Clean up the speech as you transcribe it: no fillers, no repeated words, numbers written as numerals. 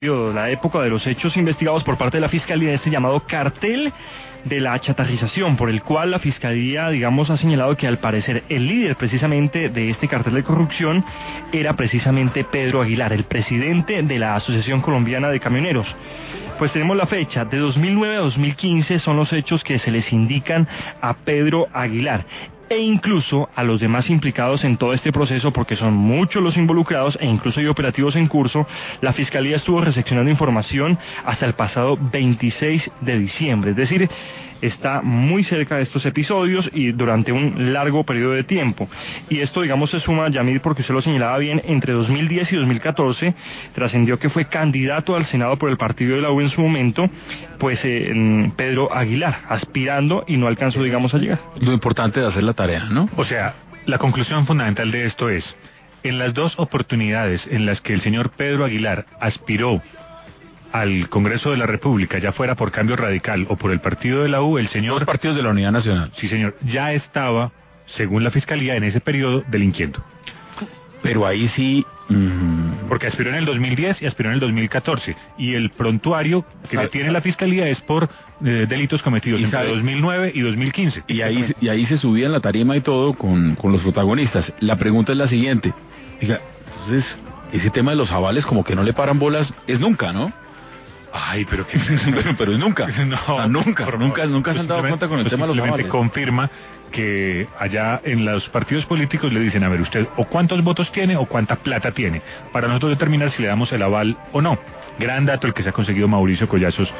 La época de los hechos investigados por parte de la Fiscalía de este llamado cartel de la chatarrización, por el cual la Fiscalía, digamos, ha señalado que al parecer el líder precisamente de este cartel de corrupción era precisamente Pedro Aguilar, el presidente de la Asociación Colombiana de Camioneros. Pues tenemos la fecha, de 2009 a 2015 son los hechos que se les indican a Pedro Aguilar e incluso a los demás implicados en todo este proceso, porque son muchos los involucrados e incluso hay operativos en curso. La Fiscalía estuvo recepcionando información hasta el pasado 26 de diciembre, es decir, está muy cerca de estos episodios y durante un largo periodo de tiempo. Y esto, digamos, se suma, Yamil, porque usted lo señalaba bien, entre 2010 y 2014 trascendió que fue candidato al Senado por el partido de la U en su momento, pues Pedro Aguilar, aspirando y no alcanzó, digamos, a llegar. Lo importante de hacer la tarea, ¿no? O sea, la conclusión fundamental de esto es, en las dos oportunidades en las que el señor Pedro Aguilar aspiró al Congreso de la República, ya fuera por Cambio Radical o por el partido de la U, el señor... Dos partidos de la Unidad Nacional. Sí, señor, ya estaba, según la Fiscalía, en ese periodo delinquiendo. Pero ahí sí... Porque aspiró en el 2010 y aspiró en el 2014. Y el prontuario que le tiene la Fiscalía es por delitos cometidos entre 2009 y 2015. Y ahí se subía en la tarima y todo con los protagonistas. La pregunta es la siguiente. Diga, entonces, ese tema de los avales como que no le paran bolas, es nunca, ¿no? Ay, pero que... pero es nunca. No, nunca se han dado cuenta con el tema de los avales. Confirma que allá en los partidos políticos le dicen, a ver, usted o cuántos votos tiene o cuánta plata tiene, para nosotros determinar si le damos el aval o no. Gran dato el que se ha conseguido Mauricio Collazos